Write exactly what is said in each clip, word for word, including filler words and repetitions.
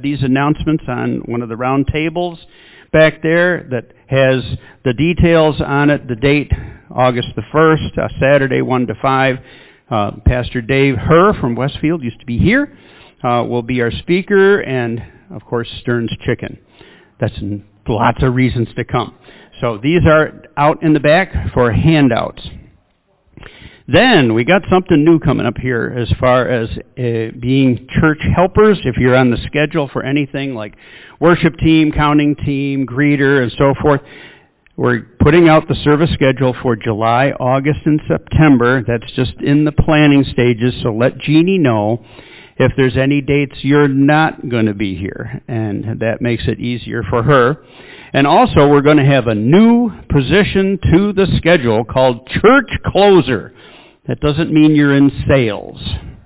these announcements on one of the round tables back there that has the details on it. The date, August the first, uh, Saturday, one to five. Uh, Pastor Dave Herr from Westfield used to be here. Uh, will be our speaker, and of course Stern's Chicken. That's lots of reasons to come. So these are out in the back for handouts. Then we got something new coming up here as far as uh, being church helpers. If you're on the schedule for anything like worship team, counting team, greeter, and so forth, we're putting out the service schedule for July, August, and September. That's just in the planning stages, so let Jeannie know if there's any dates you're not going to be here, and that makes it easier for her. And also, we're going to have a new position to the schedule called church closer. That doesn't mean you're in sales,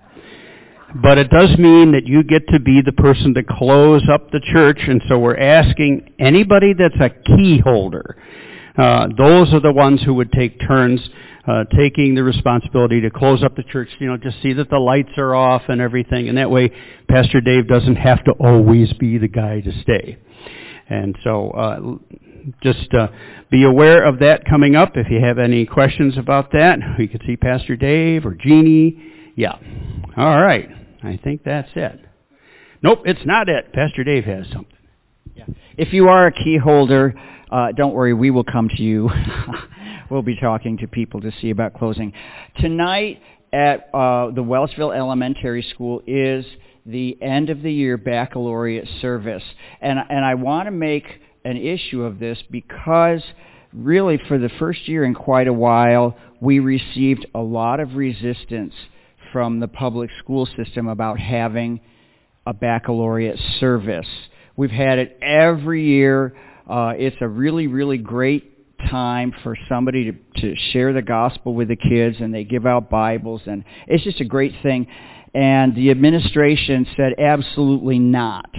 but it does mean that you get to be the person to close up the church, and so we're asking anybody that's a key holder. Uh, those are the ones who would take turns Uh, taking the responsibility to close up the church, you know, just see that the lights are off and everything, and that way Pastor Dave doesn't have to always be the guy to stay. And so uh, just uh, be aware of that coming up. If you have any questions about that, we could see Pastor Dave or Jeannie. Yeah. All right. I think that's it. Nope, it's not it. Pastor Dave has something. Yeah. If you are a key holder, uh, don't worry, we will come to you. We'll be talking to people to see about closing. Tonight at uh, the Wellsville Elementary School is the end of the year baccalaureate service. And, and I want to make an issue of this because really for the first year in quite a while, we received a lot of resistance from the public school system about having a baccalaureate service. We've had it every year. Uh, it's a really, really great time for somebody to, to share the gospel with the kids, and they give out Bibles, and it's just a great thing. And the administration said absolutely not.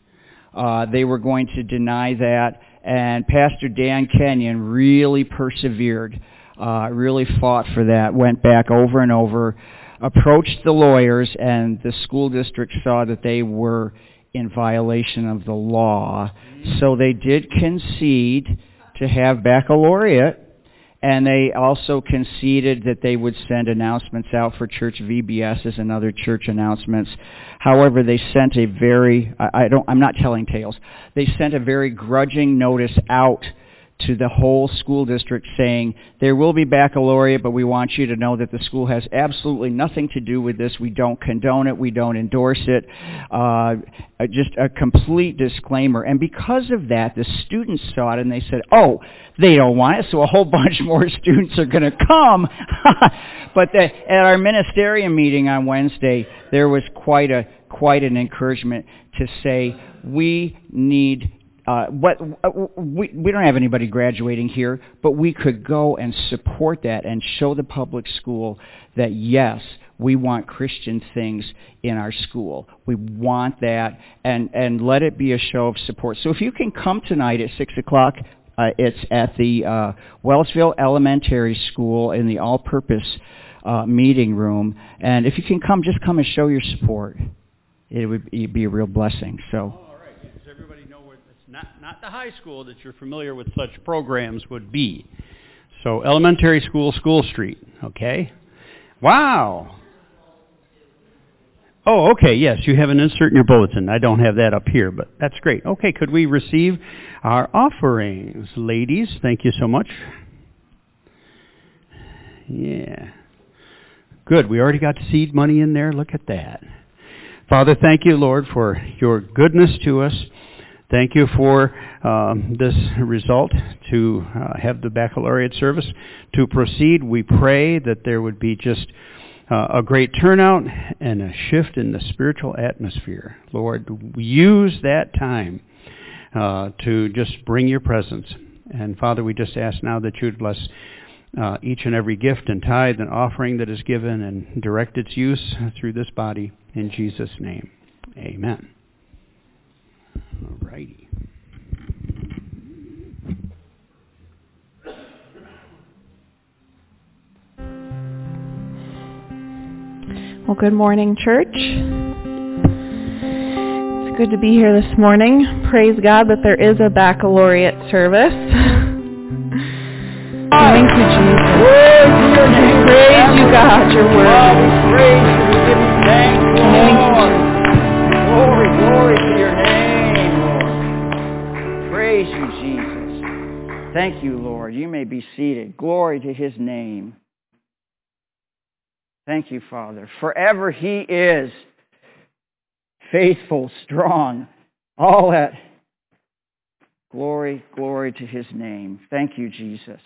Uh, they were going to deny that, and Pastor Dan Kenyon really persevered, uh, really fought for that, went back over and over, approached the lawyers, and the school district saw that they were in violation of the law. So they did concede to have baccalaureate, and they also conceded that they would send announcements out for church V B S's and other church announcements. However, they sent a very, I, I don't, I'm not telling tales, they sent a very grudging notice out to the whole school district saying, there will be baccalaureate, but we want you to know that the school has absolutely nothing to do with this. We don't condone it. We don't endorse it. Uh, just a complete disclaimer. And because of that, the students saw it and they said, oh, they don't want it, so a whole bunch more students are going to come. But the, at our ministerial meeting on Wednesday, there was quite a quite an encouragement to say, we need Uh, what we we don't have anybody graduating here, but we could go and support that and show the public school that yes, we want Christian things in our school. We want that, and and let it be a show of support. So if you can come tonight at six o'clock, uh, it's at the uh, Wellsville Elementary School in the all-purpose uh, meeting room, and if you can come, just come and show your support. It would be a real blessing. So. Not, not the high school that you're familiar with such programs would be. So elementary school, School Street, okay? Wow. Oh, okay, yes, you have an insert in your bulletin. I don't have that up here, but that's great. Okay, could we receive our offerings? Ladies, thank you so much. Yeah. Good, we already got seed money in there. Look at that. Father, thank you, Lord, for your goodness to us. Thank you for um, this result to uh, have the baccalaureate service. To proceed, we pray that there would be just uh, a great turnout and a shift in the spiritual atmosphere. Lord, use that time uh, to just bring your presence. And Father, we just ask now that you would bless uh, each and every gift and tithe and offering that is given and direct its use through this body. In Jesus' name, amen. All righty. Well, good morning, church. It's Good to be here this morning. Praise God that there is a baccalaureate service. Thank you, Jesus. Praise you, God. You're worthy. Praise you. We give you thanks, Lord. Glory, glory to your name, Lord. Praise you, Jesus. Thank you, Lord. You may be seated. Glory to his name. Thank you, Father. Forever he is faithful, strong, all that. Glory, glory to his name. Thank you, Jesus.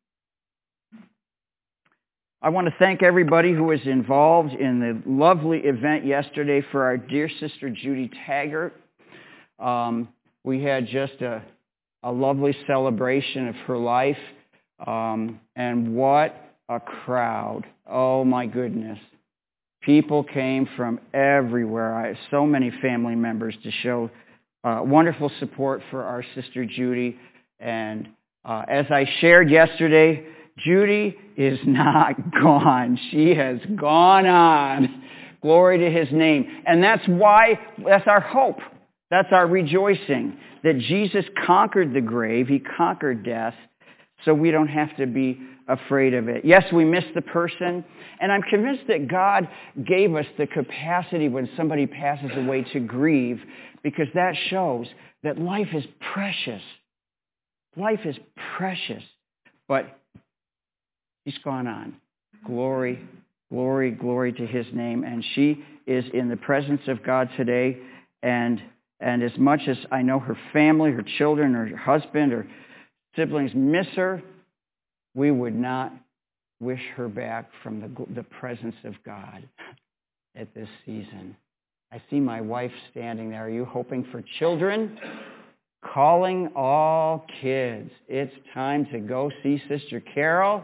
I want to thank everybody who was involved in the lovely event yesterday for our dear sister Judy Taggart. Um, we had just a, a lovely celebration of her life. Um, and what a crowd. Oh my goodness. People came from everywhere. I have so many family members to show uh, wonderful support for our sister Judy. And uh, as I shared yesterday, Judy is not gone. She has gone on. Glory to his name. And that's why, that's our hope. That's our rejoicing. That Jesus conquered the grave. He conquered death. So we don't have to be afraid of it. Yes, we miss the person. And I'm convinced that God gave us the capacity when somebody passes away to grieve, because that shows that life is precious. Life is precious. But he's gone on. Glory, glory, glory to his name. And she is in the presence of God today. And, and as much as I know her family, her children, her husband, her siblings miss her, we would not wish her back from the, the presence of God at this season. I see my wife standing there. Are you hoping for children? Calling all kids. It's time to go see Sister Carol.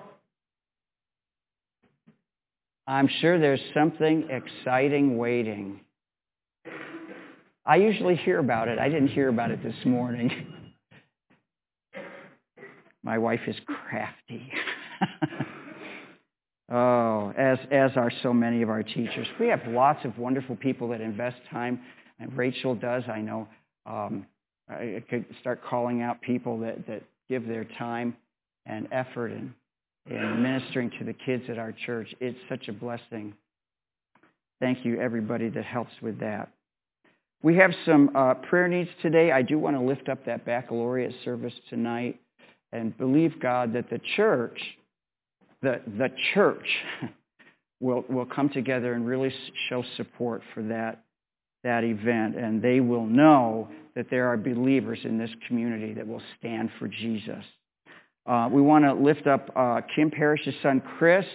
I'm sure there's something exciting waiting. I usually hear about it. I didn't hear about it this morning. My wife is crafty. Oh, as as are so many of our teachers. We have lots of wonderful people that invest time, and Rachel does. I know um, I could start calling out people that, that give their time and effort in, in ministering to the kids at our church. It's such a blessing. Thank you, everybody that helps with that. We have some uh, prayer needs today. I do want to lift up that baccalaureate service tonight and believe God that the church, the the church, will will come together and really show support for that that event, and they will know that there are believers in this community that will stand for Jesus. Uh, we want to lift up uh, Kim Parrish's son, Chris.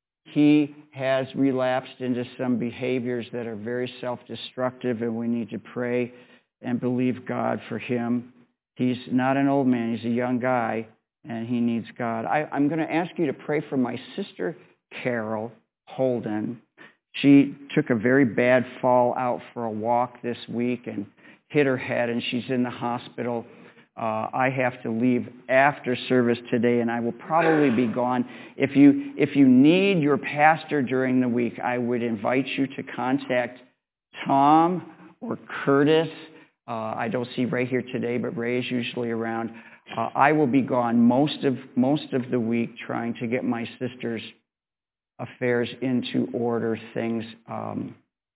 He has relapsed into some behaviors that are very self-destructive, and we need to pray and believe God for him. He's not an old man. He's a young guy, and he needs God. I, I'm going to ask you to pray for my sister, Carol Holden. She took a very bad fall out for a walk this week and hit her head, and she's in the hospital. Uh, I have to leave after service today, and I will probably be gone. If you if you need your pastor during the week, I would invite you to contact Tom or Curtis. Uh, I don't see Ray here today, but Ray is usually around. Uh, I will be gone most of most of the week trying to get my sister's affairs into order. Things, um,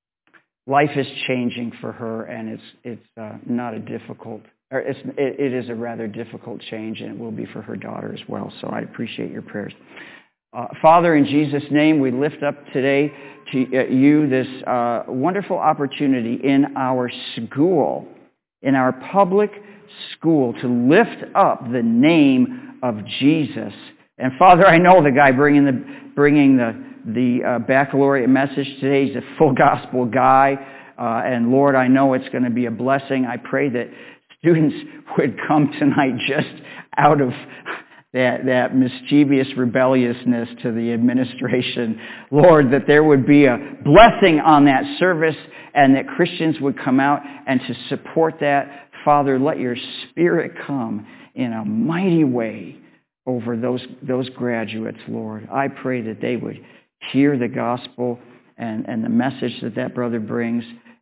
life is changing for her, and it's it's uh, not a difficult. Or it's, it, it is a rather difficult change, and it will be for her daughter as well. So I appreciate your prayers. Uh, Father, in Jesus' name, we lift up today to uh, you this uh, wonderful opportunity in our school, in our public school, to lift up the name of Jesus. And Father, I know the guy bringing the bringing the the uh, baccalaureate message today. He's a full gospel guy, uh, and Lord, I know it's going to be a blessing. I pray that students would come tonight just out of that, that mischievous rebelliousness to the administration. Lord, that there would be a blessing on that service and that Christians would come out and to support that. Father, let your Spirit come in a mighty way over those, those graduates, Lord. I pray that they would hear the gospel and, and the message that that brother brings,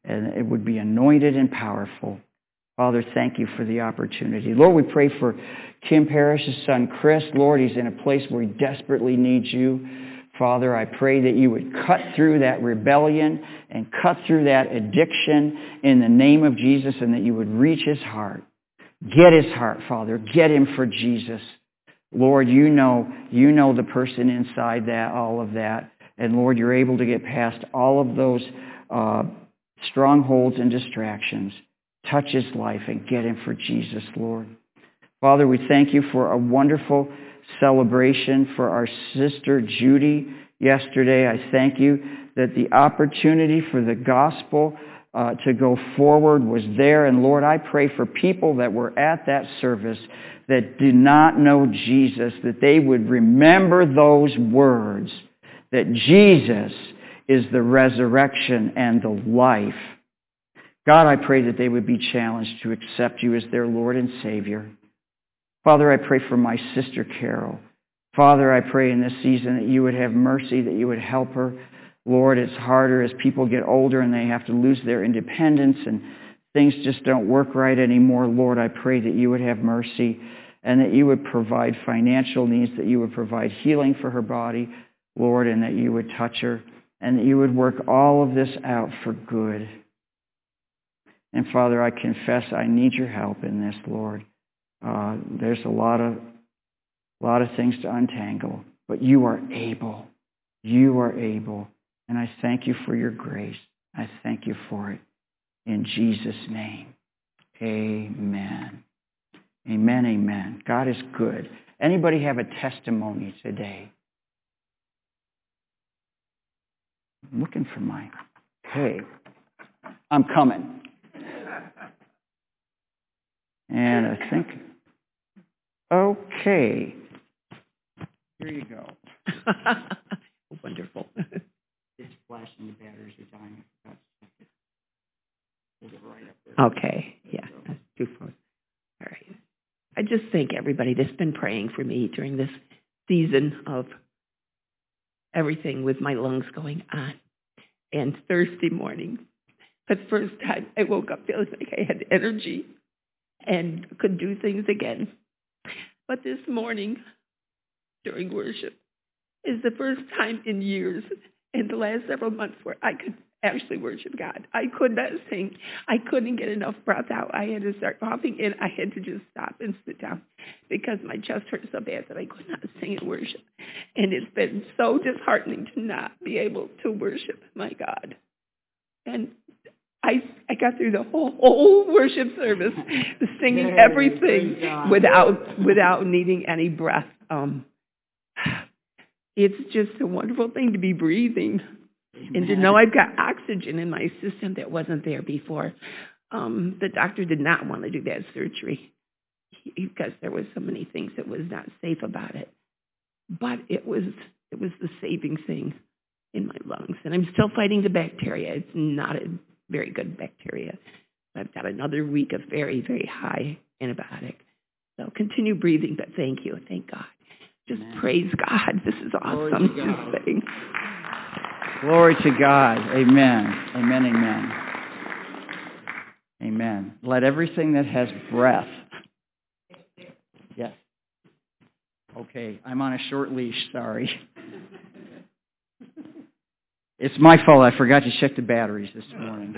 and it would be anointed and powerful. Father, thank you for the opportunity. Lord, we pray for Kim Parrish's son, Chris. Lord, he's in a place where he desperately needs you. Father, I pray that you would cut through that rebellion and cut through that addiction in the name of Jesus, and that you would reach his heart. Get his heart, Father. Get him for Jesus. Lord, you know, you know the person inside that, all of that. And Lord, you're able to get past all of those uh, strongholds and distractions. Touch his life and get him for Jesus, Lord. Father, we thank you for a wonderful celebration for our sister Judy yesterday. I thank you that the opportunity for the gospel uh, to go forward was there. And Lord, I pray for people that were at that service that do not know Jesus, that they would remember those words, that Jesus is the resurrection and the life. God, I pray that they would be challenged to accept you as their Lord and Savior. Father, I pray for my sister Carol. Father, I pray in this season that you would have mercy, that you would help her. Lord, it's harder as people get older and they have to lose their independence and things just don't work right anymore. Lord, I pray that you would have mercy and that you would provide financial needs, that you would provide healing for her body, Lord, and that you would touch her and that you would work all of this out for good. And Father, I confess I need your help in this, Lord. Uh, there's a lot of, lot of things to untangle, but you are able. You are able. And I thank you for your grace. I thank you for it. In Jesus' name, amen. Amen, amen. God is good. Anybody have a testimony today? I'm looking for mine. Hey, I'm coming. And I think, okay, here you go. Wonderful. It's flashing, the batteries are dying. I forgot to check it. Hold it right up there. Okay, yeah, that's two phones. All right. I just thank everybody that's been praying for me during this season of everything with my lungs going on. And Thursday morning, for the first time, I woke up feeling like I had energy and could do things again. But this morning, during worship, is the first time in years, in the last several months, where I could actually worship God. I could not sing. I couldn't get enough breath out. I had to start coughing, and I had to just stop and sit down because my chest hurt so bad that I could not sing and worship. And it's been so disheartening to not be able to worship my God. And I I got through the whole, whole worship service singing Yay, everything without without needing any breath. Um, it's just a wonderful thing to be breathing and to know I've got oxygen in my system that wasn't there before. Um, the doctor did not want to do that surgery because there was so many things that was not safe about it. But it was it was the saving thing in my lungs, and I'm still fighting the bacteria. It's not a very good bacteria. I've got another week of very, very high antibiotic. So continue breathing, but thank you. Thank God. Just Amen. Praise God. This is awesome to sing. Glory to God. Amen. Amen, amen. Amen. Let everything that has breath. Yes. Okay, I'm on a short leash, sorry. It's my fault. I forgot to check the batteries this morning.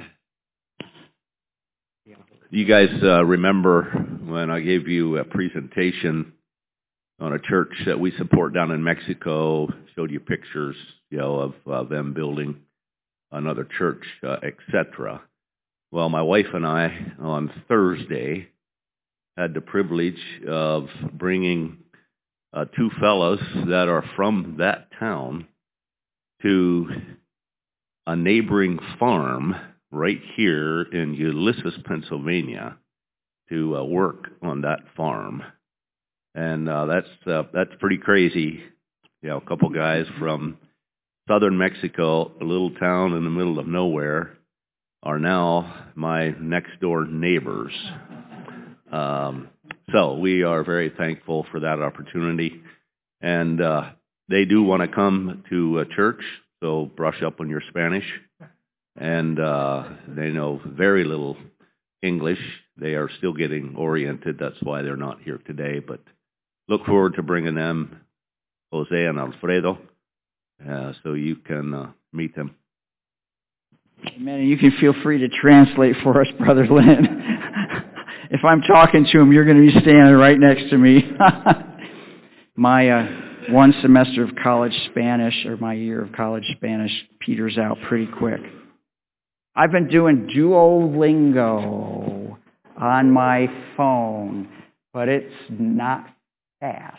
You guys uh, remember when I gave you a presentation on a church that we support down in Mexico, showed you pictures, you know, of uh, them building another church, uh, et cetera. Well, my wife and I on Thursday had the privilege of bringing uh, two fellows that are from that town to a neighboring farm right here in Ulysses, Pennsylvania, to uh, work on that farm. And uh, that's uh, that's pretty crazy. You know, a couple guys from southern Mexico, a little town in the middle of nowhere, are now my next door neighbors. Um, so we are very thankful for that opportunity. And uh, they do want to come to uh, church, so brush up on your Spanish. and uh, they know very little English. They are still getting oriented. That's why they're not here today. But look forward to bringing them, Jose and Alfredo, uh, so you can uh, meet them. Amen. And you can feel free to translate for us, Brother Lynn. If I'm talking to him, you're going to be standing right next to me. My uh, one semester of college Spanish, or my year of college Spanish, peters out pretty quick. I've been doing Duolingo on my phone, but it's not fast.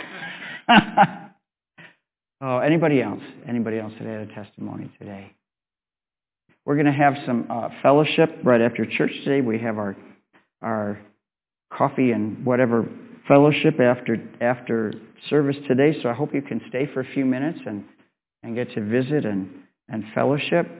Oh, anybody else? Anybody else that had a testimony today? We're going to have some uh, fellowship right after church today. We have our our coffee and whatever fellowship after after service today. So I hope you can stay for a few minutes and, and get to visit and, and fellowship.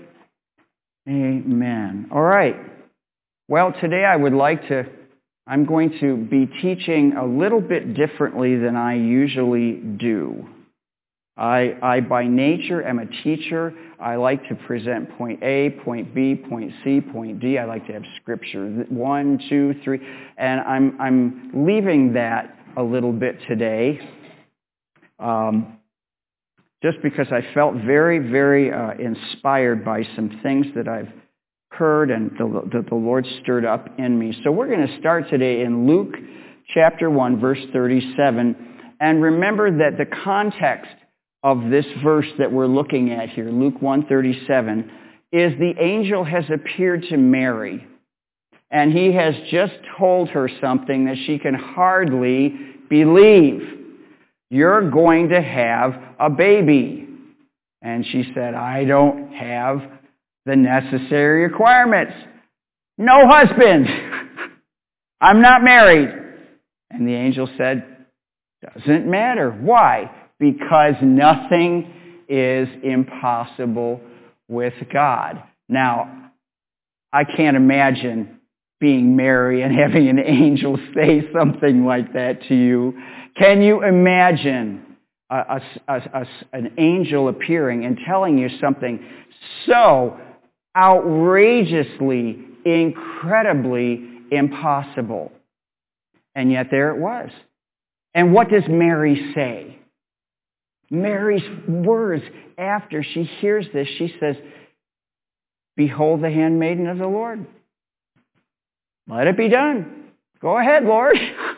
Amen. All right. Well, today I would like to, I'm going to be teaching a little bit differently than I usually do. I, I, by nature, am a teacher. I like to present point A, point B, point C, point D. I like to have scripture, one, two, three. And I'm, I'm leaving that a little bit today, um, just because I felt very, very uh, inspired by some things that I've heard and the, that the Lord stirred up in me. So we're going to start today in Luke chapter one, verse thirty-seven. And remember that the context of this verse that we're looking at here, Luke one thirty-seven, is the angel has appeared to Mary, and he has just told her something that she can hardly believe. You're going to have a baby. And she said, I don't have the necessary requirements. No husband. I'm not married. And the angel said, doesn't matter. Why? Because nothing is impossible with God. Now, I can't imagine being Mary and having an angel say something like that to you. Can you imagine a, a, a, an angel appearing and telling you something so outrageously, incredibly impossible? And yet there it was. And what does Mary say? Mary's words after she hears this, she says, behold the handmaiden of the Lord. Let it be done. Go ahead, Lord.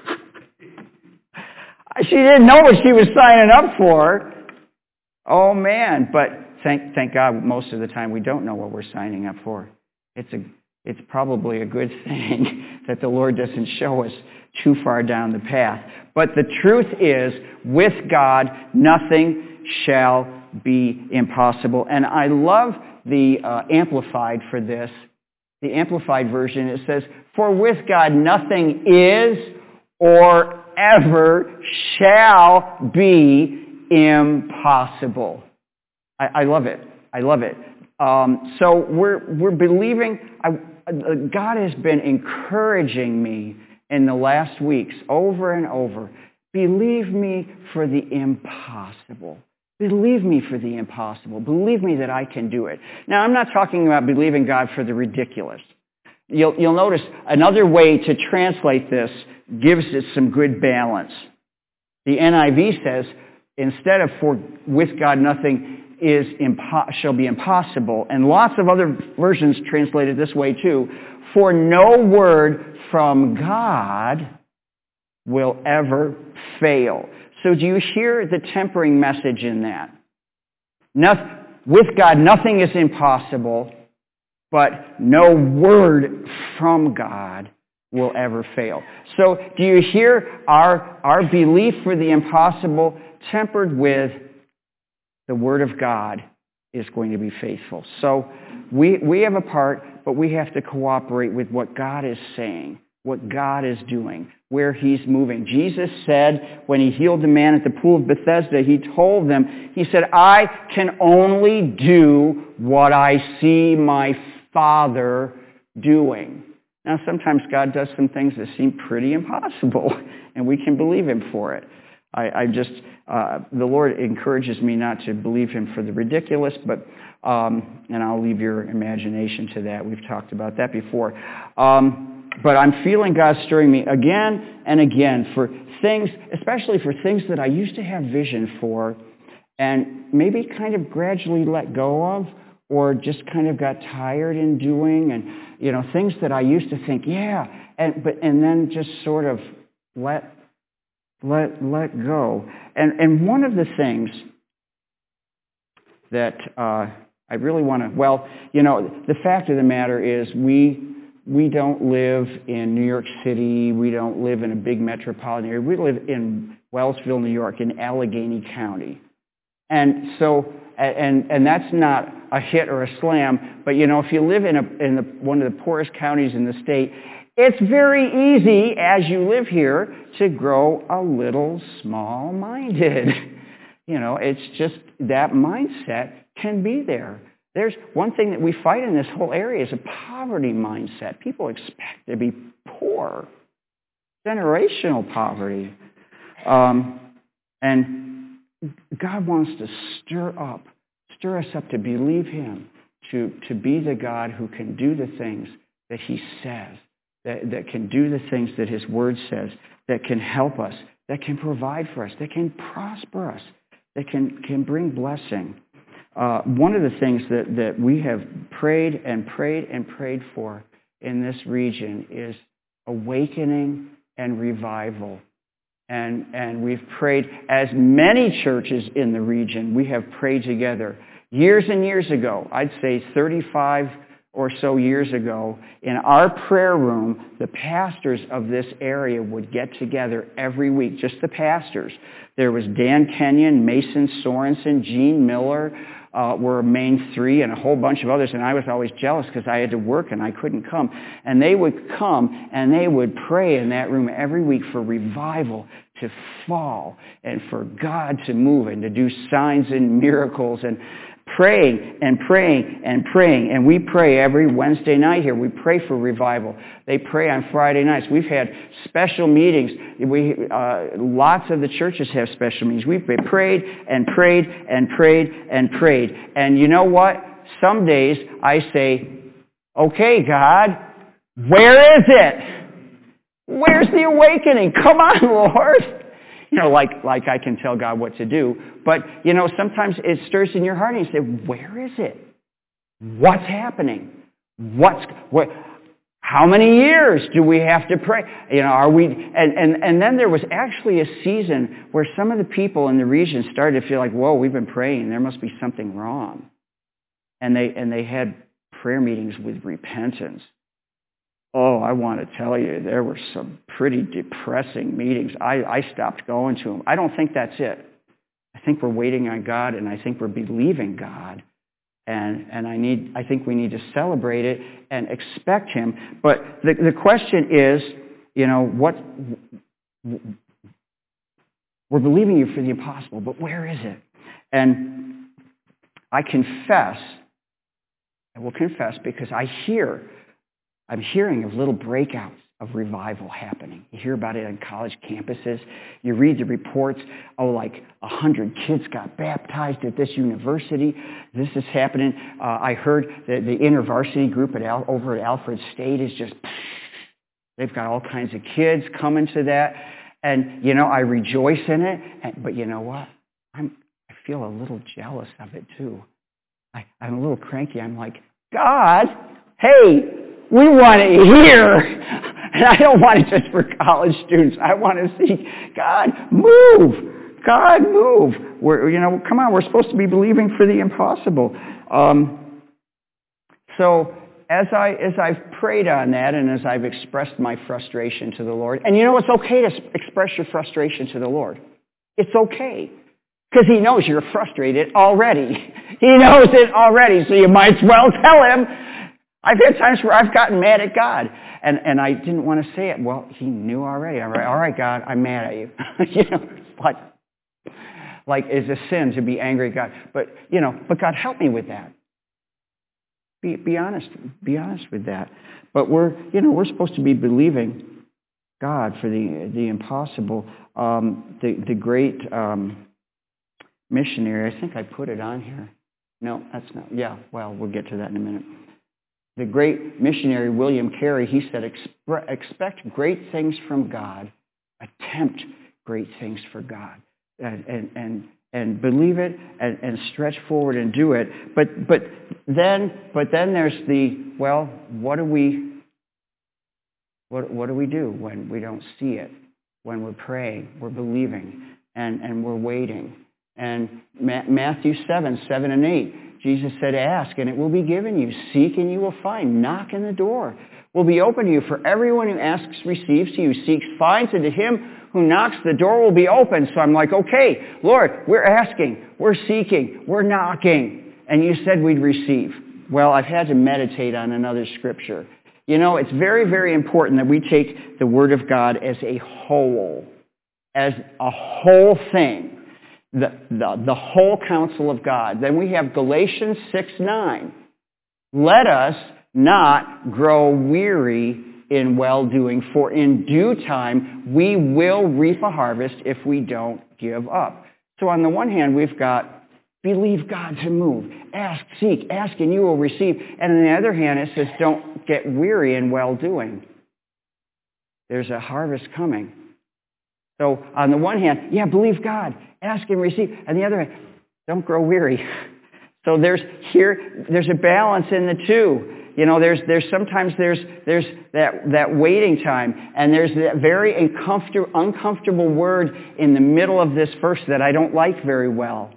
She didn't know what she was signing up for. Oh, man. But thank thank God most of the time we don't know what we're signing up for. It's a it's probably a good thing that the Lord doesn't show us too far down the path. But the truth is, with God, nothing shall be impossible. And I love the uh, Amplified for this. The Amplified version, it says, for with God nothing is or ever shall be impossible. I, I love it. I love it. Um, so we're we're believing. I, uh, God has been encouraging me in the last weeks over and over. Believe me for the impossible. Believe me for the impossible. Believe me that I can do it. Now, I'm not talking about believing God for the ridiculous. You'll, you'll notice another way to translate this gives it some good balance. The N I V says, instead of for with God nothing is impo- shall be impossible, and lots of other versions translate it this way too, for no word from God will ever fail. So do you hear the tempering message in that? No, with God, nothing is impossible, but no word from God will ever fail. So do you hear our, our belief for the impossible tempered with the Word of God is going to be faithful. So we, we have a part, but we have to cooperate with what God is saying, what God is doing, where He's moving. Jesus said when He healed the man at the pool of Bethesda, He told them, He said, I can only do what I see my Father doing. Now, sometimes God does some things that seem pretty impossible, and we can believe Him for it. I, I just, uh, the Lord encourages me not to believe him for the ridiculous, but, um, and I'll leave your imagination to that. We've talked about that before. Um, but I'm feeling God stirring me again and again for things, especially for things that I used to have vision for and maybe kind of gradually let go of, or just kind of got tired in doing, and, you know, things that I used to think, yeah, and but and then just sort of let let let go. And and one of the things that uh, I really want to, well, you know, the fact of the matter is we we don't live in New York City. We don't live in a big metropolitan area. We live in Wellsville, New York, in Allegheny County. And so, and and that's not a hit or a slam, but you know, if you live in a in the, one of the poorest counties in the state, it's very easy as you live here to grow a little small-minded. You know, it's just that mindset can be there. There's one thing that we fight in this whole area is a poverty mindset. People expect to be poor, generational poverty, um, and God wants to stir up, stir us up to believe him, to, to be the God who can do the things that he says, that, that can do the things that his word says, that can help us, that can provide for us, that can prosper us, that can, can bring blessing. Uh, one of the things that, that we have prayed and prayed and prayed for in this region is awakening and revival. And, and we've prayed, as many churches in the region, we have prayed together. Years and years ago, I'd say thirty-five or so years ago, in our prayer room, the pastors of this area would get together every week, just the pastors. There was Dan Kenyon, Mason Sorensen, Gene Miller, uh, were main three, and a whole bunch of others, and I was always jealous because I had to work and I couldn't come. And they would come and they would pray in that room every week for revival to fall and for God to move and to do signs and miracles, and praying and praying and praying. And we pray every Wednesday night here. We pray for revival. They pray on Friday nights. We've had special meetings. We uh, lots of the churches have special meetings. We've prayed and prayed and prayed and prayed. And you know what? Some days I say, okay, God, where is it? Where's the awakening? Come on, Lord. You know, like like I can tell God what to do. But, you know, sometimes it stirs in your heart and you say, where is it? What's happening? What's, what, how many years do we have to pray? You know, are we, and, and, and then there was actually a season where some of the people in the region started to feel like, whoa, we've been praying, there must be something wrong. And they, and they had prayer meetings with repentance. Oh, I want to tell you, there were some pretty depressing meetings. I, I stopped going to them. I don't think that's it. I think we're waiting on God, and I think we're believing God. And, and I need, I think we need to celebrate it and expect him. But the, the question is, you know, what, we're believing you for the impossible, but where is it? And I confess, I will confess, because I hear I'm hearing of little breakouts of revival happening. You hear about it on college campuses. You read the reports, oh, like a hundred kids got baptized at this university. This is happening. Uh, I heard that the InterVarsity group at Al- over at Alfred State is just, they've got all kinds of kids coming to that. And, you know, I rejoice in it. And, but you know what? I'm, I feel a little jealous of it, too. I, I'm a little cranky. I'm like, God, hey, we want it here. And I don't want it just for college students. I want to see God move. God move. We're, you know, come on, we're supposed to be believing for the impossible. Um, so as, I, as I've prayed on that and as I've expressed my frustration to the Lord, and you know, it's okay to express your frustration to the Lord. It's okay. Because he knows you're frustrated already. He knows it already, so you might as well tell him. I've had times where I've gotten mad at God, and, and I didn't want to say it. Well, he knew already. I'm like, all right, God, I'm mad at you. you know, it's like, like it's a sin to be angry at God. But, you know, but God, help me with that. Be, be honest. Be honest with that. But we're, you know, we're supposed to be believing God for the the impossible. Um, the the great um, missionary. I think I put it on here. No, that's not. Yeah, well, we'll get to that in a minute. The great missionary William Carey, he said, Expre- expect great things from God, attempt great things for God, and and and, and believe it, and, and stretch forward and do it. But but then but then there's the, well, what do we what what do we do when we don't see it? When we're praying, we're believing, and, and we're waiting. And Ma- Matthew seven, seven and eight, Jesus said, ask and it will be given you. Seek and you will find. Knock and the door will be open to you. For everyone who asks receives, he who seeks finds, and to him who knocks the door will be open. So I'm like, okay, Lord, we're asking, we're seeking, we're knocking. And you said we'd receive. Well, I've had to meditate on another scripture. You know, it's very, very important that we take the Word of God as a whole, as a whole thing. The, the, the whole counsel of God. Then we have Galatians six nine. Let us not grow weary in well-doing, for in due time we will reap a harvest if we don't give up. So on the one hand, we've got believe God to move. Ask, seek, ask, and you will receive. And on the other hand, it says don't get weary in well-doing. There's a harvest coming. So on the one hand, yeah, believe God, ask and receive. On the other hand, don't grow weary. So there's here, there's a balance in the two. You know, there's there's sometimes there's there's that that waiting time, and there's that very uncomfortable uncomfortable word in the middle of this verse that I don't like very well.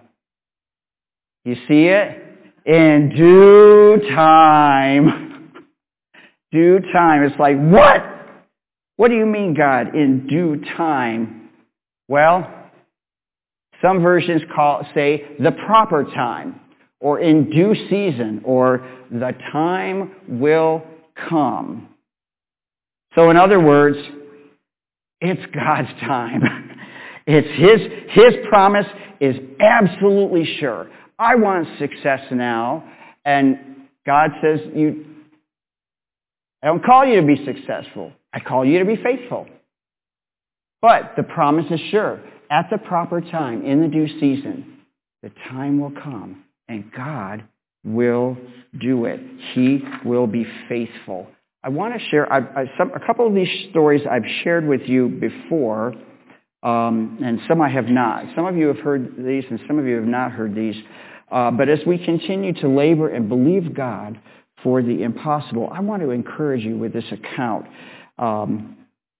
You see it? In due time. Due time. It's like, what? What do you mean, God, in due time? Well, some versions call say the proper time, or in due season, or the time will come. So in other words, it's God's time. It's His, His promise is absolutely sure. I want success now, and God says, "You, I don't call you to be successful. I call you to be faithful." But the promise is sure. At the proper time, in the due season, the time will come, and God will do it. He will be faithful. I want to share I, I, some, a couple of these stories I've shared with you before, um, and some I have not. Some of you have heard these, and some of you have not heard these. Uh, but as we continue to labor and believe God for the impossible, I want to encourage you with this account. Um,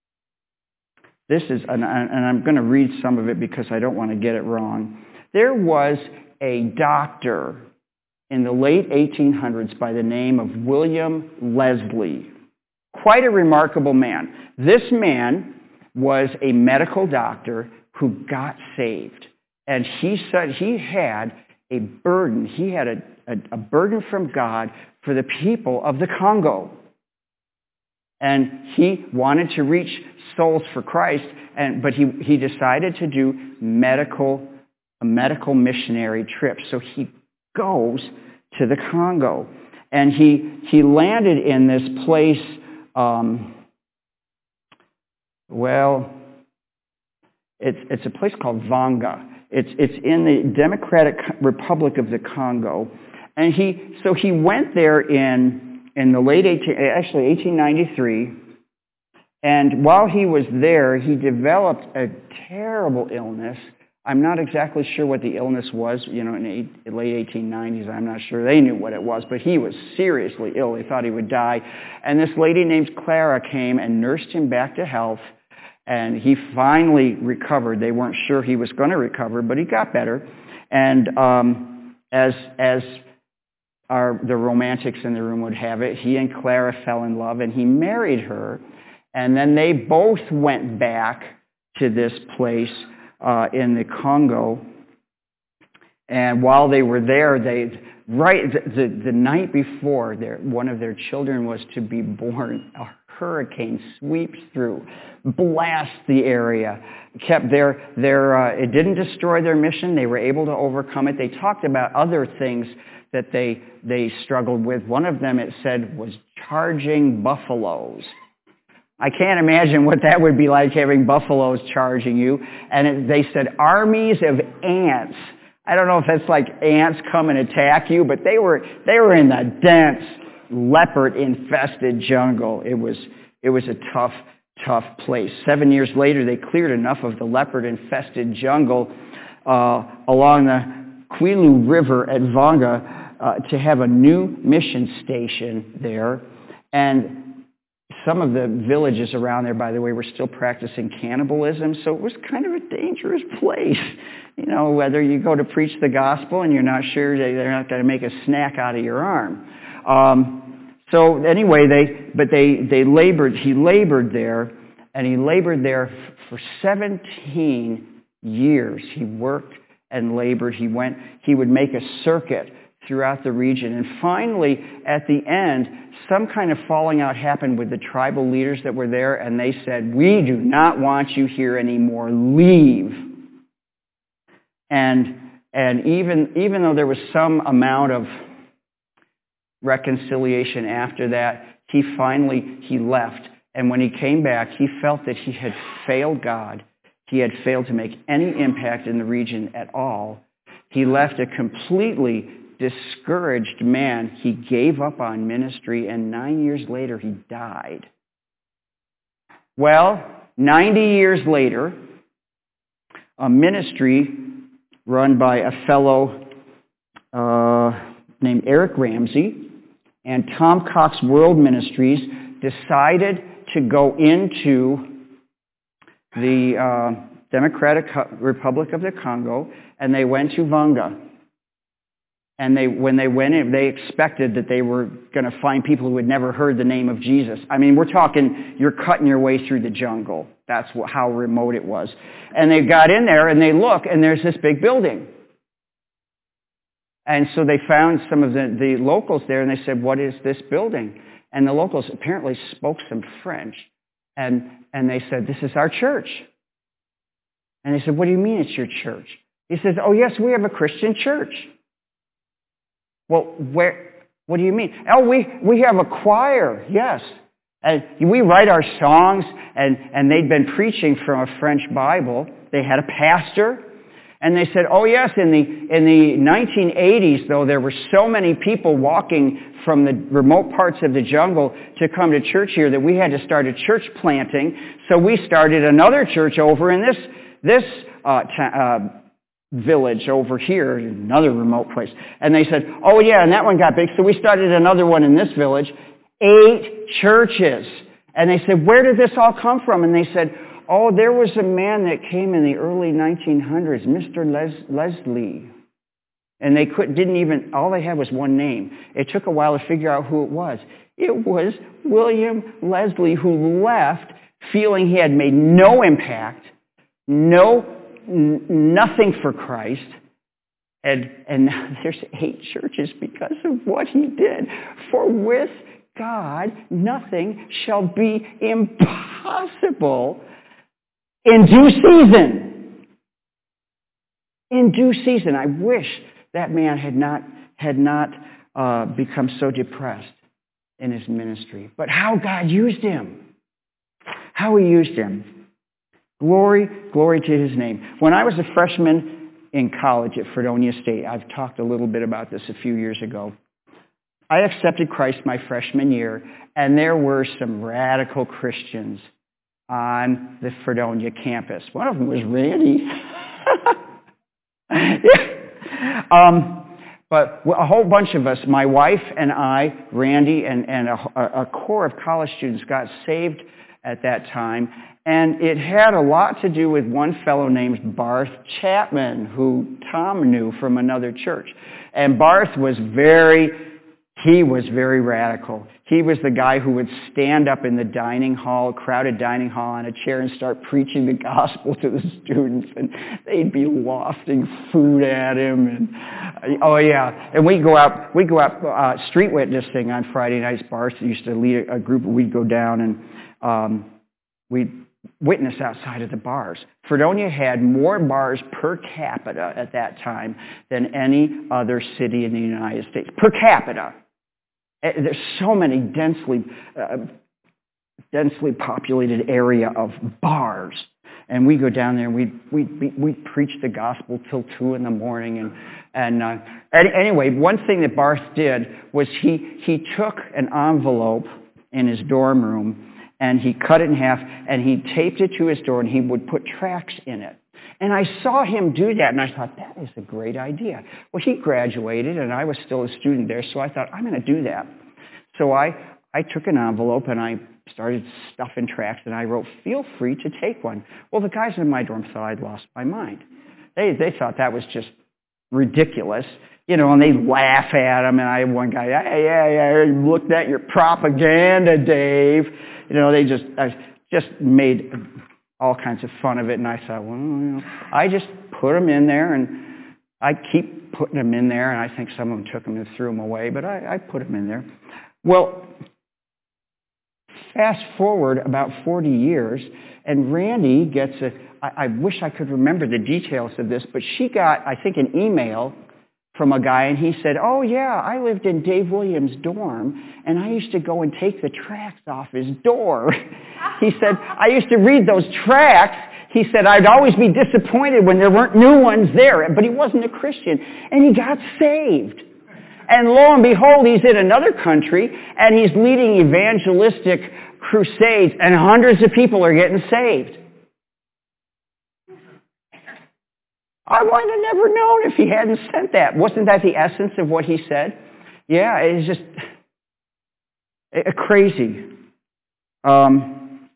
this is, and, and I'm going to read some of it because I don't want to get it wrong. There was a doctor in the late eighteen hundreds by the name of William Leslie. Quite a remarkable man. This man was a medical doctor who got saved. And he said he had a burden. He had a, a, a burden from God for the people of the Congo. And he wanted to reach souls for Christ, and but he, he decided to do medical a medical missionary trip. So he goes to the Congo, and he he landed in this place. Um, well, it's it's a place called Vanga. It's it's in the Democratic Republic of the Congo, and he so he went there in in the late eighteen actually eighteen ninety-three, and while he was there, he developed a terrible illness. I'm not exactly sure what the illness was. You know, in the late eighteen nineties, I'm not sure they knew what it was, but he was seriously ill. They thought he would die, and this lady named Clara came and nursed him back to health. And he finally recovered. They weren't sure he was going to recover, but he got better. And um, as as our the romantics in the room would have it, he and Clara fell in love, and he married her. And then they both went back to this place uh, in the Congo. And while they were there, they right the the, the night before, their one of their children was to be born. A hurricane sweeps through, blasts the area. Kept their their uh, it didn't destroy their mission. They were able to overcome it. They talked about other things that they they struggled with. One of them, it said, was charging buffaloes. I can't imagine what that would be like, having buffaloes charging you. And it, they said armies of ants. I don't know if that's like ants come and attack you, but they were they were in the dense, leopard-infested jungle. It was it was a tough, tough place. Seven years later, they cleared enough of the leopard-infested jungle uh, along the Quilu River at Vanga uh, to have a new mission station there. And some of the villages around there, by the way, were still practicing cannibalism, so it was kind of a dangerous place. You know, whether you go to preach the gospel and you're not sure that they're not going to make a snack out of your arm. Um, so anyway, they but they they labored. He labored there, and he labored there for seventeen years. He worked and labored. He went. He would make a circuit throughout the region, and finally, at the end, some kind of falling out happened with the tribal leaders that were there, and they said, "We do not want you here anymore. Leave." And and even even though there was some amount of reconciliation after that, he finally he left. And when he came back, he felt that he had failed God. He had failed to make any impact in the region at all. He left a completely discouraged man. He gave up on ministry, and nine years later, he died. Well, ninety years later, a ministry run by a fellow uh, named Eric Ramsey and Tom Cox World Ministries decided to go into the uh, Democratic Republic of the Congo, and they went to Vanga. And they, when they went in, they expected that they were going to find people who had never heard the name of Jesus. I mean, we're talking, you're cutting your way through the jungle. That's what, how remote it was. And they got in there, and they look, and there's this big building. And so they found some of the, the locals there, and they said, "What is this building?" And the locals apparently spoke some French. And, and they said, "This is our church." And they said, "What do you mean it's your church?" He says, "Oh, yes, we have a Christian church." Well, where? What do you mean? Oh, we, we have a choir, yes. And we write our songs, and, and they'd been preaching from a French Bible. They had a pastor, and they said, "Oh, yes, in the, in the nineteen eighties, though, there were so many people walking from the remote parts of the jungle to come to church here that we had to start a church planting, so we started another church over in this, this uh, t- uh village over here, another remote place." And they said, "Oh yeah, and that one got big, so we started another one in this village." Eight churches. And they said, "Where did this all come from?" And they said, "Oh, there was a man that came in the early nineteen hundreds, Mister Les- Leslie. And they could, didn't even, all they had was one name. It took a while to figure out who it was. It was William Leslie, who left feeling he had made no impact, no nothing for Christ, and and now there's eight churches because of what he did. For with God, nothing shall be impossible in due season. In due season. I wish that man had not had not uh, become so depressed in his ministry. But how God used him. How he used him. Glory, glory to his name. When I was a freshman in college at Fredonia State, I've talked a little bit about this a few years ago, I accepted Christ my freshman year, and there were some radical Christians on the Fredonia campus. One of them was Randy. um, but a whole bunch of us, my wife and I, Randy, and, and a, a core of college students got saved at that time. And it had a lot to do with one fellow named Barth Chapman, who Tom knew from another church. And Barth was very, he was very radical. He was the guy who would stand up in the dining hall, crowded dining hall, on a chair and start preaching the gospel to the students. And they'd be wafting food at him. And oh yeah, and we'd go out, we'd go out uh, street witnessing on Friday nights. Barth used to lead a group. We'd go down and um, we'd witness outside of the bars. Fredonia had more bars per capita at that time than any other city in the United States. Per capita. There's so many densely, uh, densely populated area of bars. And we go down there and we we we we preach the gospel till two in the morning. And and uh, anyway, one thing that Barth did was he he took an envelope in his dorm room and he cut it in half and he taped it to his door and he would put tracts in it. And I saw him do that and I thought, that is a great idea. Well, he graduated and I was still a student there, so I thought, I'm going to do that. So I I took an envelope and I started stuffing tracts, and I wrote, feel free to take one. Well, the guys in my dorm thought I'd lost my mind. They they thought that was just ridiculous, you know, and they laugh at him, and I had one guy, yeah, yeah, yeah, you looked at your propaganda, Dave. You know, they just I just made all kinds of fun of it, and I thought, well, you know, I just put them in there, and I keep putting them in there, and I think some of them took them and threw them away, but I, I put them in there. Well, fast forward about forty years, and Randy gets a, I, I wish I could remember the details of this, but she got, I think, an email from a guy, and he said, oh yeah, I lived in Dave Williams' dorm, and I used to go and take the tracts off his door. He said, I used to read those tracts. He said, I'd always be disappointed when there weren't new ones there, but he wasn't a Christian, and he got saved. And lo and behold, he's in another country, and he's leading evangelistic crusades, and hundreds of people are getting saved. I might have never known if he hadn't sent that. Wasn't that the essence of what he said? Yeah, it's just uh, crazy. Um,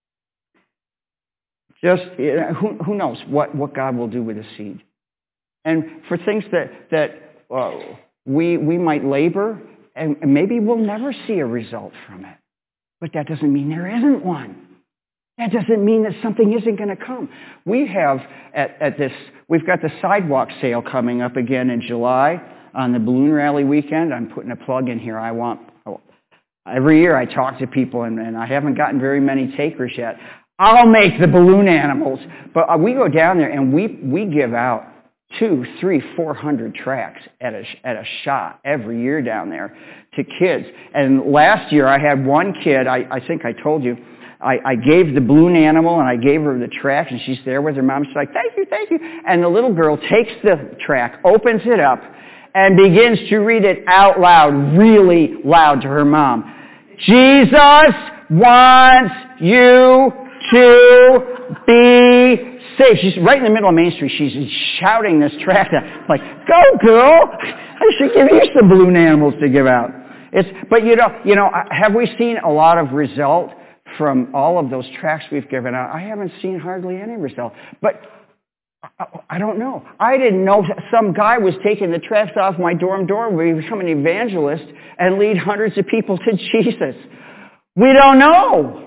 just, you know, who, who knows what, what God will do with a seed. And for things that, that uh, we, we might labor, and maybe we'll never see a result from it. But that doesn't mean there isn't one. That doesn't mean that something isn't going to come. We have at, at this, we've got the sidewalk sale coming up again in July on the balloon rally weekend. I'm putting a plug in here. I want, oh, every year I talk to people and, and I haven't gotten very many takers yet. I'll make the balloon animals. But uh, we go down there and we, we give out two, three, four hundred tracts at a, at a shot every year down there to kids. And last year I had one kid, I, I think I told you, I, I gave the balloon animal and I gave her the tract and she's there with her mom. She's like, thank you, thank you. And the little girl takes the tract, opens it up, and begins to read it out loud, really loud to her mom. Jesus wants you to be saved. She's right in the middle of Main Street. She's shouting this tract out. I'm like, go girl! I should give you some balloon animals to give out. It's, but you know, you know, have we seen a lot of result from all of those tracts we've given out? I haven't seen hardly any result. But I, I don't know. I didn't know some guy was taking the tracts off my dorm door where he become an evangelist and lead hundreds of people to Jesus. We don't know.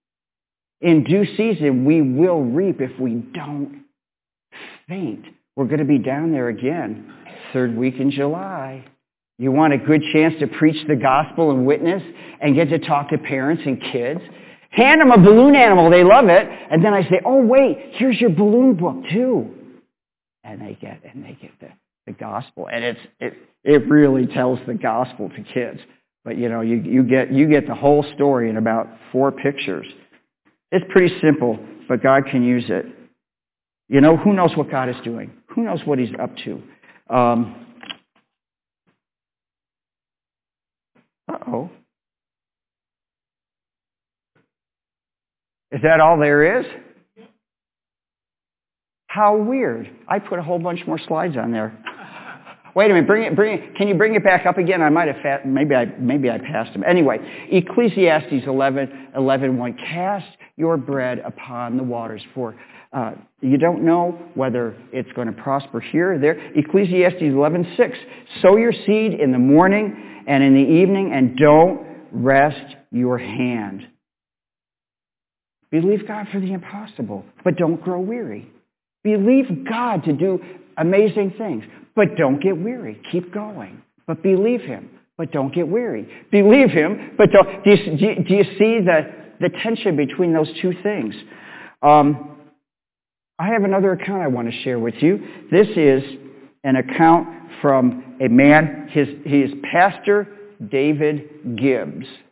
In due season, we will reap if we don't faint. We're going to be down there again, third week in July. You want a good chance to preach the gospel and witness and get to talk to parents and kids? Hand them a balloon animal. They love it. And then I say, oh, wait, here's your balloon book, too. And they get and they get the, the gospel. And it's it it really tells the gospel to kids. But, you know, you, you get you get the whole story in about four pictures. It's pretty simple, but God can use it. You know, who knows what God is doing? Who knows what he's up to? Um, uh-oh. Is that all there is? How weird. I put a whole bunch more slides on there. Wait a minute, bring it, bring it. Can you bring it back up again? I might have, fa- maybe I, maybe I passed them. Anyway, Ecclesiastes eleven, eleven, one. Cast your bread upon the waters, for uh, you don't know whether it's going to prosper here or there. Ecclesiastes eleven, six. Sow your seed in the morning and in the evening, and don't rest your hand. Believe God for the impossible, but don't grow weary. Believe God to do amazing things, but don't get weary. Keep going. But believe him, but don't get weary. Believe him, but don't... Do you, do you, do you see the, the tension between those two things? Um, I have another account I want to share with you. This is an account from a man, his, he is Pastor David Gibbs.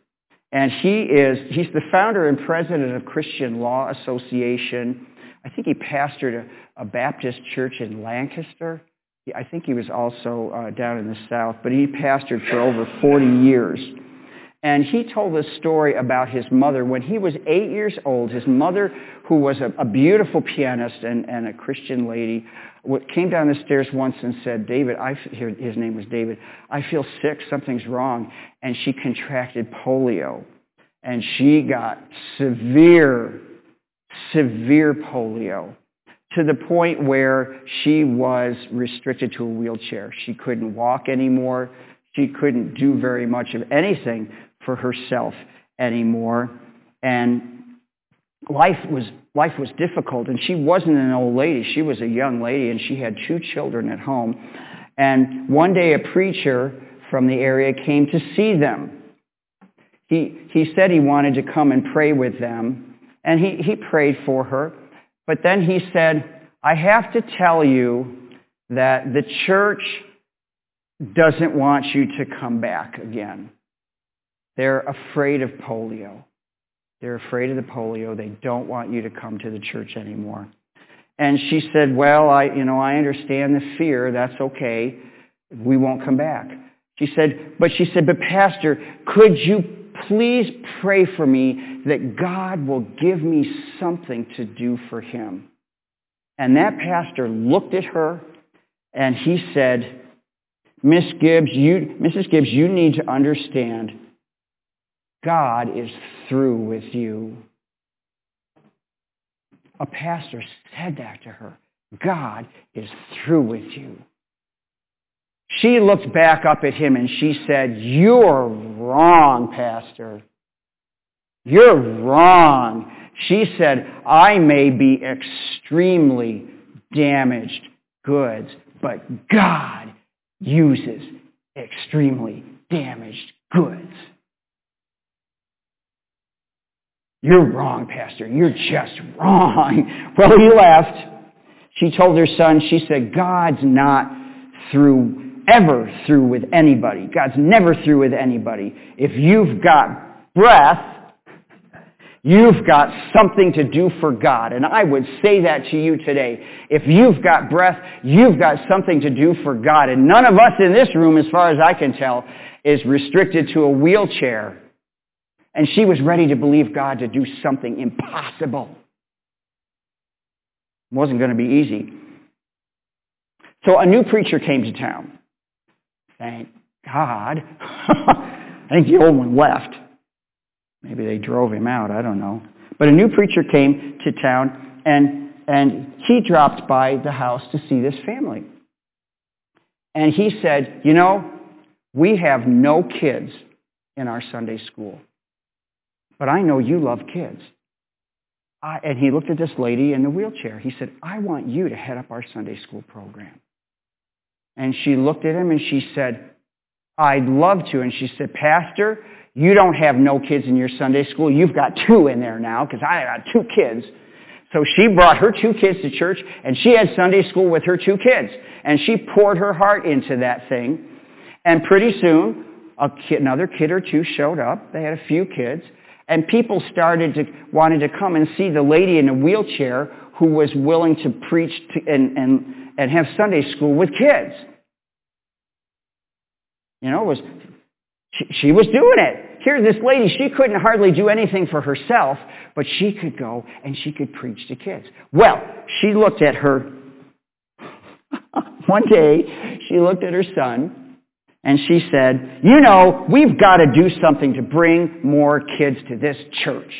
And he is, he's the founder and president of Christian Law Association. I think he pastored a, a Baptist church in Lancaster. I think he was also uh, down in the South, but he pastored for over forty years. And he told a story about his mother. When he was eight years old, his mother, who was a, a beautiful pianist and, and a Christian lady, came down the stairs once and said, David, I, his name was David, I feel sick, something's wrong. And she contracted polio. And she got severe, severe polio, to the point where she was restricted to a wheelchair. She couldn't walk anymore. She couldn't do very much of anything for herself anymore. And life was life was difficult. And she wasn't an old lady. She was a young lady, and she had two children at home. And one day a preacher from the area came to see them. He, he said he wanted to come and pray with them. And he, he prayed for her. But then he said, I have to tell you that the church doesn't want you to come back again. They're afraid of polio. They're afraid of the polio. They don't want you to come to the church anymore. And she said, well, I, you know, I understand the fear. That's okay. We won't come back. She said, but she said, but Pastor, could you please pray for me that God will give me something to do for him? And that pastor looked at her and he said, Miss Gibbs, you, Missus Gibbs, you need to understand, God is through with you. A pastor said that to her. God is through with you. She looked back up at him and she said, you're wrong, Pastor. You're wrong. She said, I may be extremely damaged goods, but God uses extremely damaged goods. You're wrong, Pastor. You're just wrong. Well, he left. She told her son, she said, God's not through, ever through with anybody. God's never through with anybody. If you've got breath, you've got something to do for God. And I would say that to you today. If you've got breath, you've got something to do for God. And none of us in this room, as far as I can tell, is restricted to a wheelchair. And she was ready to believe God to do something impossible. It wasn't going to be easy. So a new preacher came to town. Thank God. I think the old one left. Maybe they drove him out, I don't know. But a new preacher came to town, and, and he dropped by the house to see this family. And he said, you know, we have no kids in our Sunday school. But I know you love kids. I, and he looked at this lady in the wheelchair. He said, I want you to head up our Sunday school program. And she looked at him and she said, I'd love to. And she said, Pastor, you don't have no kids in your Sunday school. You've got two in there now because I got two kids. So she brought her two kids to church and she had Sunday school with her two kids. And she poured her heart into that thing. And pretty soon, a kid, another kid or two showed up. They had a few kids. And people started to, wanted to come and see the lady in a wheelchair who was willing to preach to, and, and, and have Sunday school with kids. You know, it was, she, she was doing it. Here's this lady, she couldn't hardly do anything for herself, but she could go and she could preach to kids. Well, she looked at her, one day, she looked at her son, and she said, you know, we've got to do something to bring more kids to this church.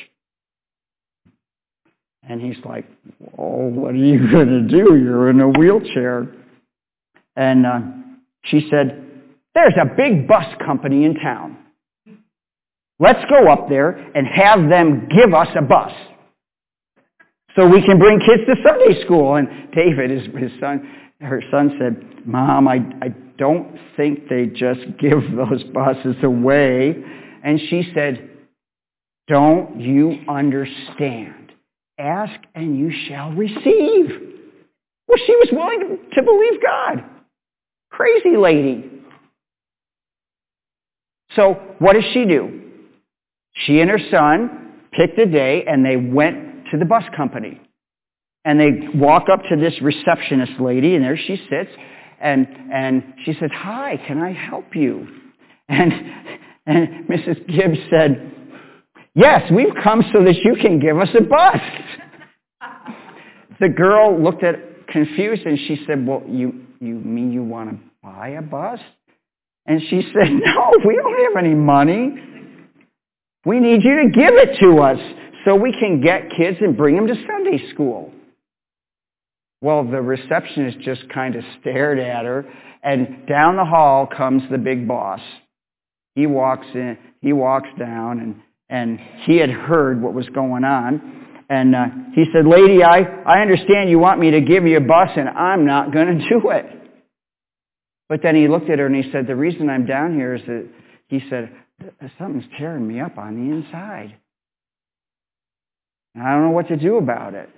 And he's like, oh, what are you going to do? You're in a wheelchair. And uh, she said, there's a big bus company in town. Let's go up there and have them give us a bus so we can bring kids to Sunday school. And David, his, his son, her son said, Mom, I, I don't think they just give those buses away. And she said, don't you understand? Ask and you shall receive. Well, she was willing to believe God. Crazy lady. So what does she do? She and her son picked a day, and they went to the bus company. And they walk up to this receptionist lady, and there she sits, and and she says, "Hi, can I help you?" And and Missus Gibbs said, "Yes, we've come so that you can give us a bus." The girl looked at confused, and she said, "Well, you you mean you want to buy a bus?" And she said, "No, we don't have any money. We need you to give it to us so we can get kids and bring them to Sunday school." Well, the receptionist just kind of stared at her, and down the hall comes the big boss. He walks in, he walks down, and, and he had heard what was going on. And uh, he said, "Lady, I, I understand you want me to give you a bus, and I'm not going to do it." But then he looked at her and he said, "The reason I'm down here is that," he said, "something's tearing me up on the inside. And I don't know what to do about it."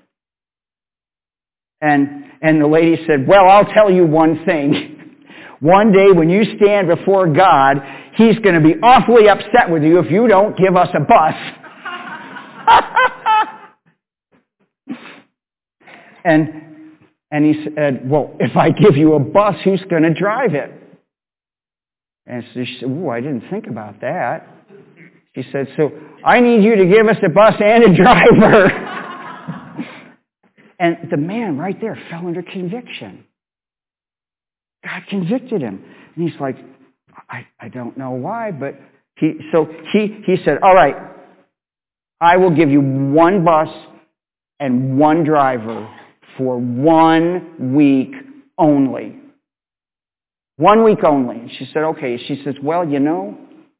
And and the lady said, "Well, I'll tell you one thing. One day when you stand before God, He's going to be awfully upset with you if you don't give us a bus." and and he said, "Well, if I give you a bus, who's going to drive it?" And so she said, "Ooh, I didn't think about that." She said, "So I need you to give us a bus and a driver." And the man right there fell under conviction. God convicted him. And he's like, I, I don't know why, but he, so he, he said, "All right, I will give you one bus and one driver for one week only. One week only." And she said, "Okay." She says, "Well, you know,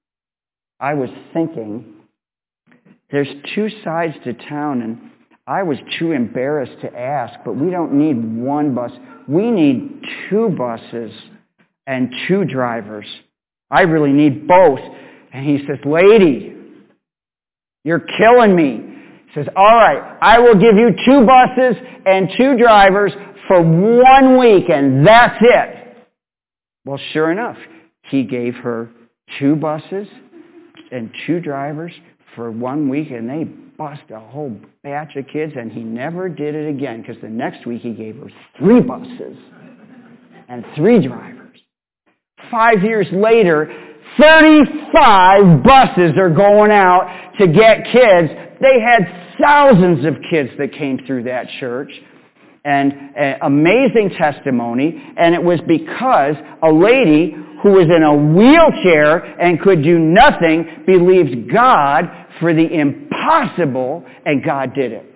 I was thinking there's two sides to town, and I was too embarrassed to ask, but we don't need one bus. We need two buses and two drivers. I really need both." And he says, "Lady, you're killing me." He says, "All right, I will give you two buses and two drivers for one week, and that's it." Well, sure enough, he gave her two buses and two drivers for one week, and they bust a whole batch of kids, and he never did it again, because the next week he gave her three buses and three drivers. Five years later, thirty-five buses are going out to get kids. They had thousands of kids that came through that church. And uh, amazing testimony, and it was because a lady who was in a wheelchair and could do nothing believed God for the impossible, and God did it.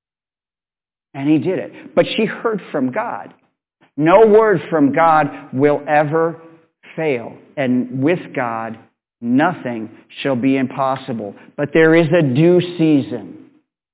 And He did it. But she heard from God. No word from God will ever fail. And with God, nothing shall be impossible. But there is a due season.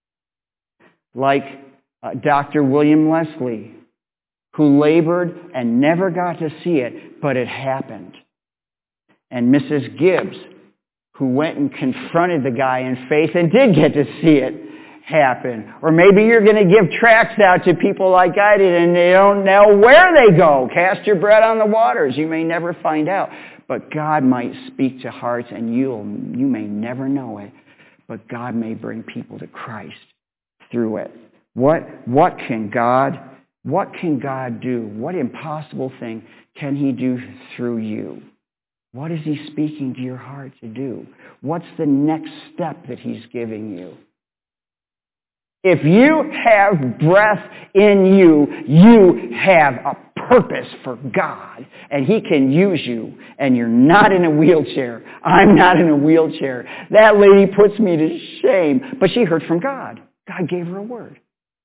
Like uh, Doctor William Leslie, who labored and never got to see it, but it happened. And Missus Gibbs, who went and confronted the guy in faith and did get to see it happen. Or maybe you're going to give tracts out to people like I did, and they don't know where they go. Cast your bread on the waters. You may never find out. But God might speak to hearts, and you'll, you may never know it. But God may bring people to Christ through it. What, what can God, what can God do? What impossible thing can He do through you? What is He speaking to your heart to do? What's the next step that He's giving you? If you have breath in you, you have a purpose for God, and He can use you, and you're not in a wheelchair. I'm not in a wheelchair. That lady puts me to shame, but she heard from God. God gave her a word.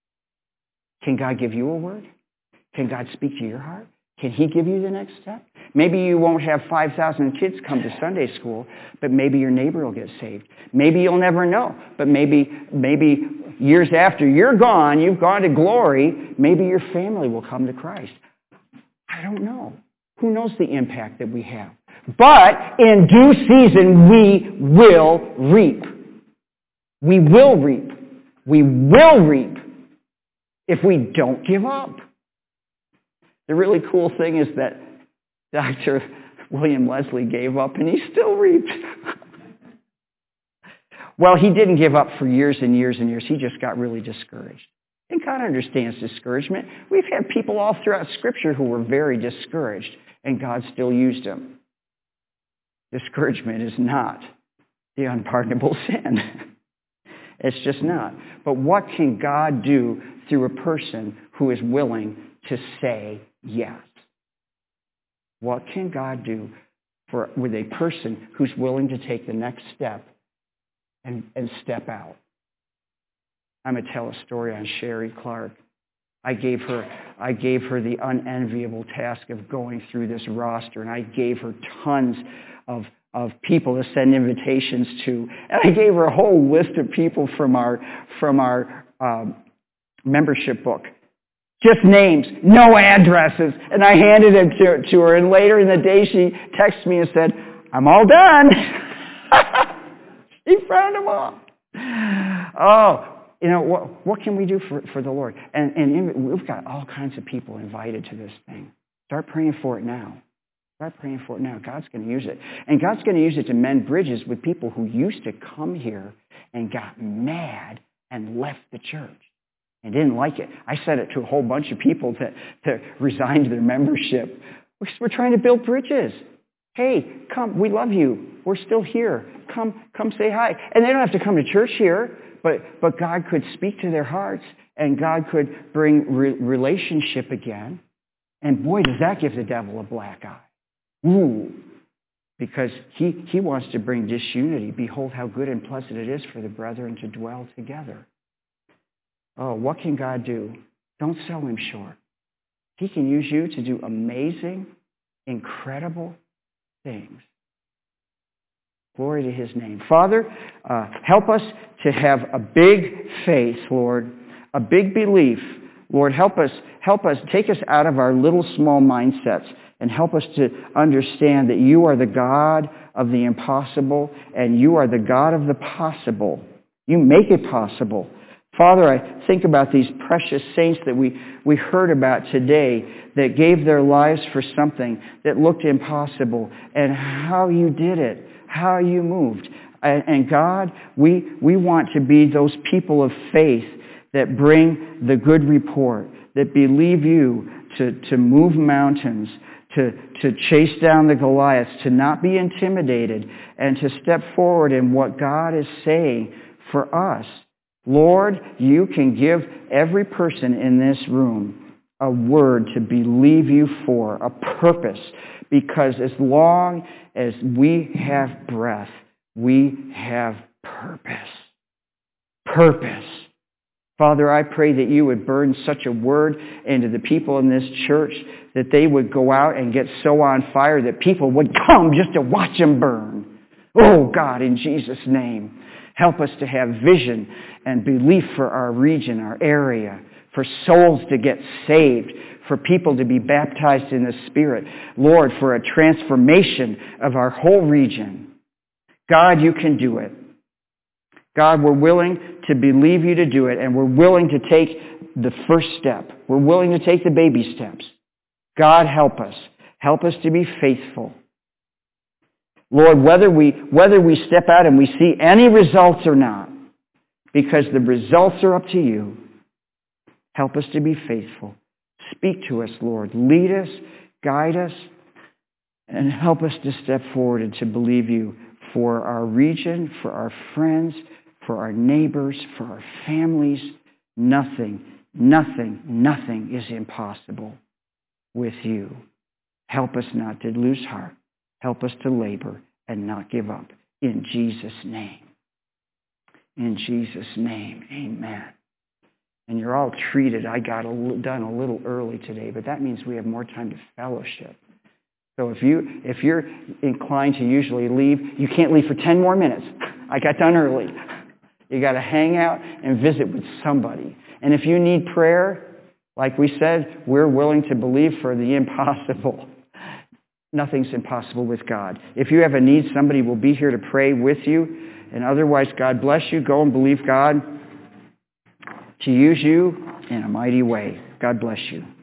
Can God give you a word? Can God speak to your heart? Can He give you the next step? Maybe you won't have five thousand kids come to Sunday school, but maybe your neighbor will get saved. Maybe you'll never know, but maybe maybe years after you're gone, you've gone to glory, maybe your family will come to Christ. I don't know. Who knows the impact that we have? But in due season, we will reap. We will reap. We will reap if we don't give up. The really cool thing is that Doctor William Leslie gave up and he still reaped. Well, he didn't give up for years and years and years. He just got really discouraged. And God understands discouragement. We've had people all throughout Scripture who were very discouraged, and God still used them. Discouragement is not the unpardonable sin. It's just not. But what can God do through a person who is willing to say yes? What can God do for with a person who's willing to take the next step and, and step out? I'm going to tell a story on Sherry Clark. I gave her I gave her the unenviable task of going through this roster, and I gave her tons of of people to send invitations to, and I gave her a whole list of people from our from our um, membership book. Just names, no addresses. And I handed them to, to her. And later in the day, she texted me and said, I'm all done. She found them all. Oh, you know, what, what can we do for, for the Lord? And, and we've got all kinds of people invited to this thing. Start praying for it now. Start praying for it now. God's going to use it. And God's going to use it to mend bridges with people who used to come here and got mad and left the church. And didn't like it. I said it to a whole bunch of people that, that resigned their membership. We're trying to build bridges. Hey, come, we love you. We're still here. Come, come say hi. And they don't have to come to church here, but, but God could speak to their hearts, and God could bring re- relationship again. And boy, does that give the devil a black eye. Ooh. Because he, he wants to bring disunity. Behold how good and pleasant it is for the brethren to dwell together. Oh, what can God do? Don't sell him short. He can use you to do amazing, incredible things. Glory to his name. Father, uh, help us to have a big faith, Lord, a big belief. Lord, help us, help us, take us out of our little small mindsets and help us to understand that you are the God of the impossible and you are the God of the possible. You make it possible. Father, I think about these precious saints that we, we heard about today that gave their lives for something that looked impossible, and how you did it, how you moved. And, and God, we, we want to be those people of faith that bring the good report, that believe you to, to move mountains, to, to chase down the Goliaths, to not be intimidated, and to step forward in what God is saying for us. Lord, you can give every person in this room a word to believe you for, a purpose, because as long as we have breath, we have purpose. Purpose. Father, I pray that you would burn such a word into the people in this church that they would go out and get so on fire that people would come just to watch them burn. Oh, God, in Jesus' name. Help us to have vision and belief for our region, our area, for souls to get saved, for people to be baptized in the Spirit. Lord, for a transformation of our whole region. God, you can do it. God, we're willing to believe you to do it, and we're willing to take the first step. We're willing to take the baby steps. God, help us. Help us to be faithful. Lord, whether we, whether we step out and we see any results or not, because the results are up to you, help us to be faithful. Speak to us, Lord. Lead us, guide us, and help us to step forward and to believe you for our region, for our friends, for our neighbors, for our families. Nothing, nothing, nothing is impossible with you. Help us not to lose heart. Help us to labor and not give up. In Jesus' name. In Jesus' name. Amen. And you're all treated. I got a, done a little early today, but that means we have more time to fellowship. So if, you, if you're inclined to usually leave, you can't leave for ten more minutes. I got done early. You got to hang out and visit with somebody. And if you need prayer, like we said, we're willing to believe for the impossible. Nothing's impossible with God. If you have a need, somebody will be here to pray with you. And otherwise, God bless you. Go and believe God to use you in a mighty way. God bless you.